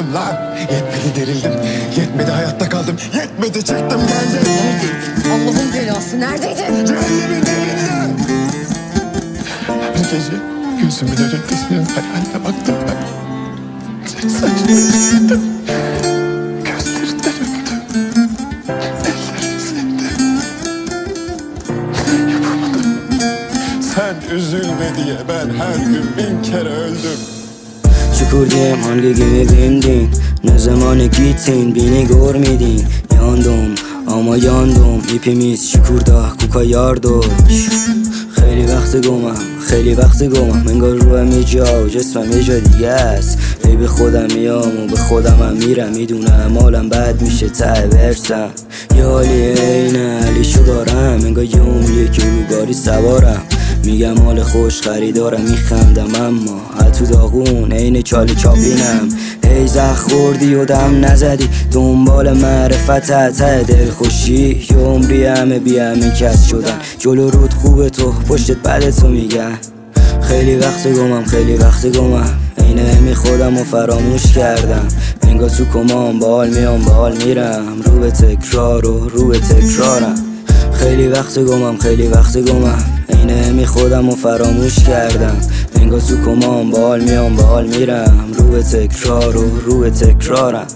Yetmedim lan. Yetmedi derildim. Yetmedi hayatta kaldım. Yetmedi çıktım geldim. Neredeydin? Allah'ın belası neredeydin? Cehennemin dibinde. Her gece gözümün önünde senin hayaline baktım ben. Senin saçlarını sildim. Gözlerinden öptüm. Ellerini sevdim. Yapamadım. Sen üzülme diye ben her gün 1000 kere öldüm. Şükürdüm hangi gemi bindin, ne zaman gittin beni görmedin. Yandım ama yandım, hepimiz şükürda kuka yardoş. خیلی وقت گمم انگار روحم یه جا و جسمم یه جا دیگه است. هی به خودم میام و به خودمم میرم، میدونم حالم بد میشه ته برسم. یه حالی اینه حالیشو دارم، انگار یه عمریه که رو گاری سوارم. میگم حال خوش خریدارم، میخندم اما حتی داغون عین چالی چاپلینم. هی زخ خوردی و دم نزدی، دنبال معرفت ته دل خوشی. یه عمری همه بی همین کس شدن، جلو رود خوبه تو پشتت بده تو میگن. خیلی وقت گمم اینه خودم رو فراموش کردم. انگار تو کمام بال میام بال میرم، رو به تکرارم. خیلی وقت گمم اینه خودم رو فراموش کردم. انگار تو کمام بال میام بال میرم، رو به تکرارم.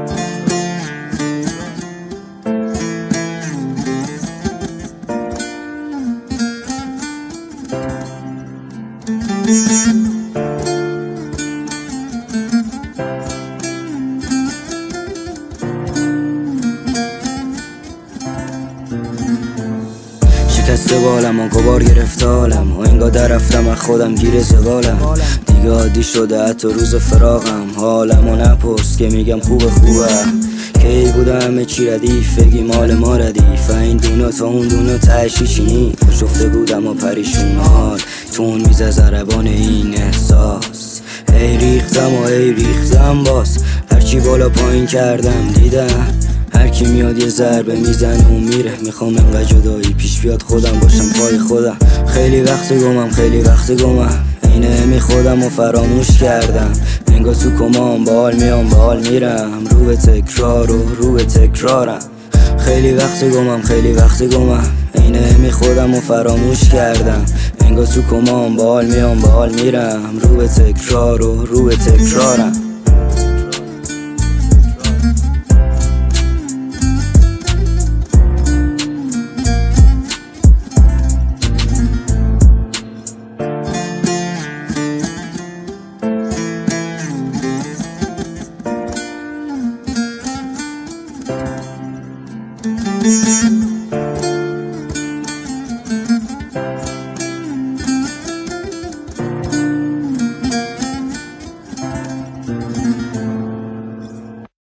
شکسته بالم و غبار گرفته حالم و انگار در رفتم از خودم گیر زبالم. دیگه عادی شده حتی روز فراغم، حالم و نپرس که میگم خوبه. کی بوده همه چی ردیف، بگی مال ما ردیف. این دونا تا اون دونا تهشی چینی، شفته بودم و پریشون حال تون میزه زربان این احساس. ای ریختم باز، هرچی بالا پایین کردم دیدم. هر کی میاد یه ضربه میزنه و میره، میخوام انقدر جدایی پیش بیاد خودم باشم پای خودم. خیلی وقت گمم اینه خودم رو فراموش کردم. انگار تو کمام بال میام بال میرم، رو به تکرارم. خیلی وقت گمم اینه خودم رو فراموش کردم. انگار تو کمام بال میام بال میرم، رو به تکرارم. Thank you.